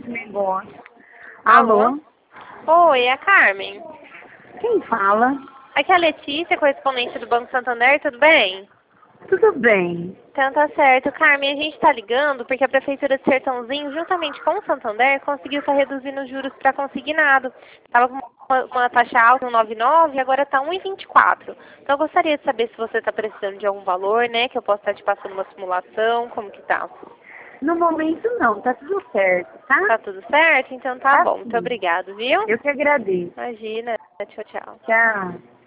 esse negócio. Alô? Alô? Oi, é a Carmen. Quem fala? Aqui é a Letícia, correspondente do Banco Santander, tudo bem? Tudo bem. Então tá certo. Carmen, a gente tá ligando porque a Prefeitura de Sertãozinho, juntamente com o Santander, conseguiu estar reduzindo os juros para consignado. Estava com uma taxa alta, 1,99, e agora está 1,24. Então eu gostaria de saber se você está precisando de algum valor, né? Que eu possa estar te passando uma simulação, como que tá? No momento não, tá tudo certo, tá? Tá tudo certo? Então tá bom. Muito Sim. obrigado, viu? Eu que agradeço. Imagina. Tchau, tchau. Tchau.